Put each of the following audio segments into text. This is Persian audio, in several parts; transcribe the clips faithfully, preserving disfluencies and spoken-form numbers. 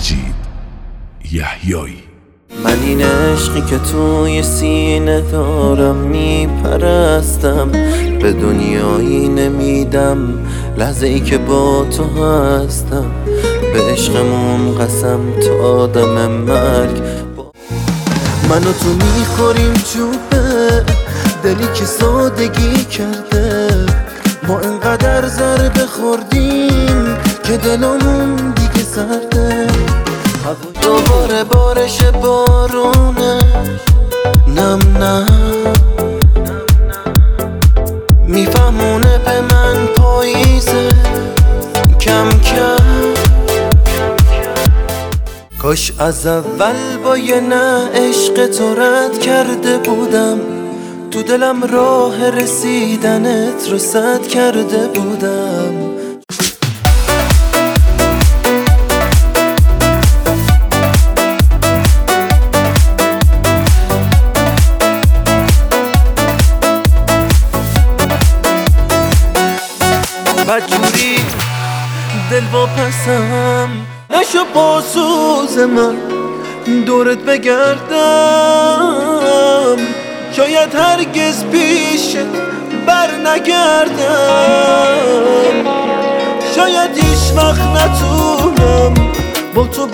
مجید یحیایی. من این عشقی که توی سینه دارم میپرستم، به دنیایی نمیدم لحظه ای که با تو هستم. به عشقمون قسم تا آدم مرگ، من و تو میخوریم چوبه دلی که سادگی کرده. ما انقدر ضربه خوردیم که دلمون دیگه سرده. دوباره بارش بارونه نم نم میفهمونه به من پاییزه کم کم. کاش از اول با یه نه عشق تو رد کرده بودم، تو دلم راه رسیدنت رو سد کرده بودم. بدجوری دل واپسم نشو با سوز من دورت بگردم، شاید هرگز پیشت بر نگردم. شاید هیچ وقت نتونم با تو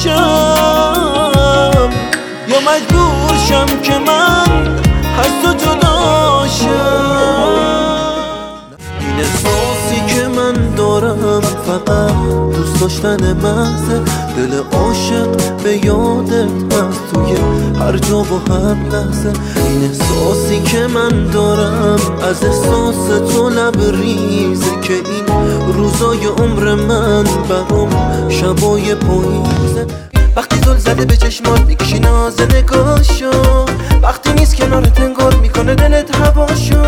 باشم، یا مجبور شم که من از تو جدا شم. این احساسی که من دارم فقط دوست داشتن محض دل عاشق به یادت هست توی هر جا و هر لحظه. این احساسی که من دارم از احساس تو لبریزه، که این روزای عمر من برام شبای پاییزه. وقتی زل زده به چشمات میکشی ناز نگاشو، وقتی نیست کنارت انگار میکنه دلت هواشو.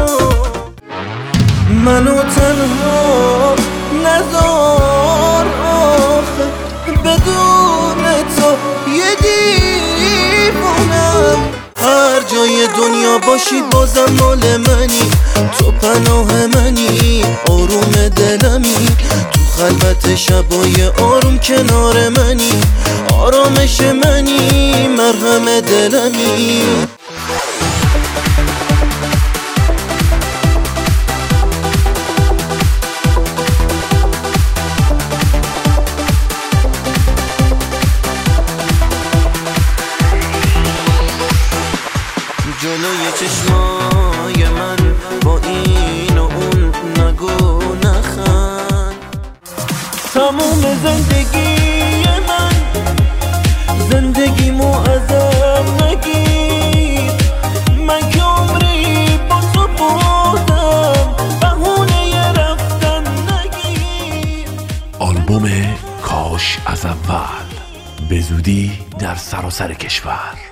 منو تنها نذار آخه، بدون تو یه دیوونم. هر جای دنیا باشی بازم مال منی، تو پناه منی، آروم دلمی. تو خلوت شبای آروم کنار منی، آرامش منی، مرهم دلمی. جلوی چشمای من با این و اون نگو نخند. تموم زندگی من زندگیمو ازم نگیر، من که عمری با تو بودم بهونه رفتن نگیر. آلبوم کاش از اول به زودی در سراسر کشور.